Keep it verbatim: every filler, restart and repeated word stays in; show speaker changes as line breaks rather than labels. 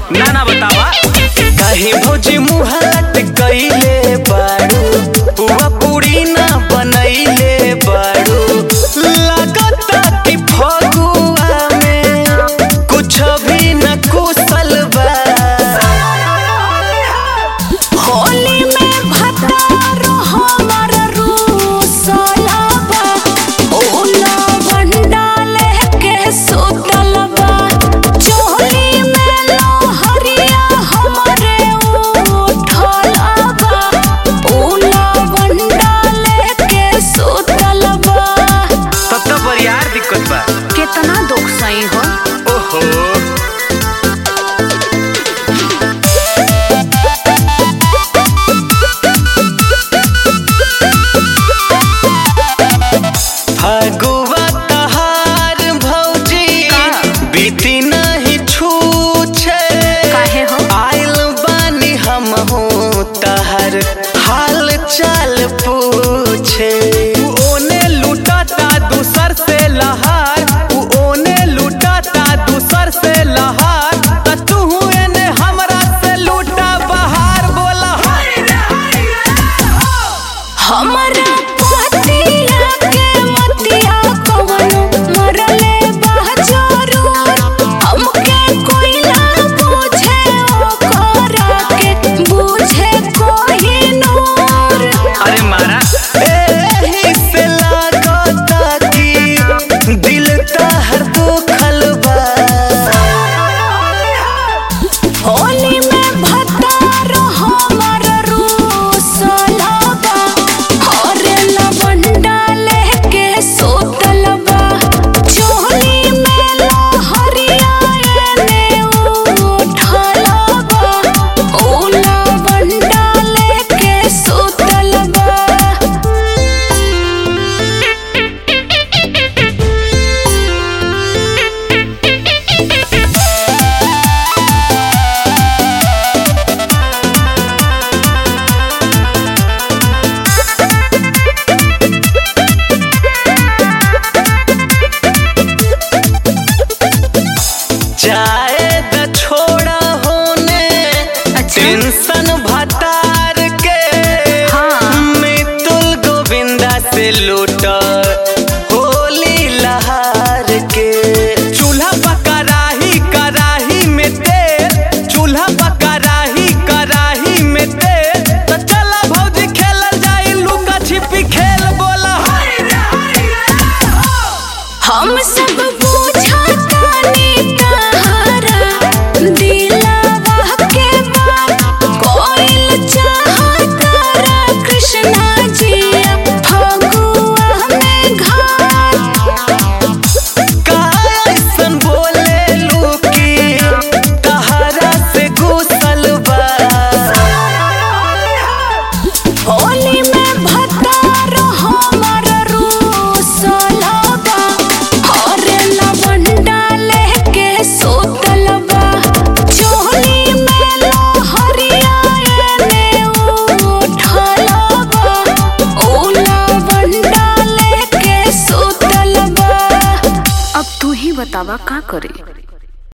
ना ना बतावा।
कहीं भौजी मुँह लटकइले बारू, पुआ पूरी ना बनइले बारू, लगता कि फगुआ में कुछ भी न कुशल बा।
होली में भतारो हमर रूसला बा, ओला बंडाले के सुतल बा, चोली में लोहरिया हमरे उठल बा, ओला बंडाले के सुतल बा।
तब तो बरियार दिक्कत बा।
कितना दुख सही हो।
ओहो
फगुआ तहार भौजी बीती नहीं छूछे,
काहे हो?
आइल बानी हम हूँ तहर हाल चाल पूछे।
तू ओने लुटाता दूसर से लहार, तू ओने लुटाता दूसर से लहार, त तू एने हमरा से लूटा बहार। बोला
हमरा पतिया के मतिया कवनो मरले बा जरूर, हमके कोई ना पूछे ओकरा के पूछे कोई नूर।
अरे मारा
एही से लागता कि दिल तहर दुखल बा।
होली में भतारो हमर रूसला बा, हरे लवंडाले के सुतल बा, चोली में लोहरिया एने उठल बा, ओ लवंडाले के सुतल बा।
जाए द छोड़ा होने टेंशन भतार के,
हाँ।
मितुल गोविंदा से लूटा होली लहार के।
चूल्हा पकराही कराही में तेल, चूल्हा पकराही कराही में तेल, तो चला भौजी खेलल जाई लुका छिपी खेल। बोला
हम सब बुझतानी तहरा दिलवा के बात, कोइल चाहतारा कृष्णा जी फगुआ में घाट।
का ऐसन बोले लूकी तहरा से गुसल बा।
होली में भतारो हमर रूसला बा, हरे लवंडाले के सुतल बा, चोली में लोहरिया एने उठल बा, ओ लवंडाले के सुतल बा। अब तू ही बतावा का करे।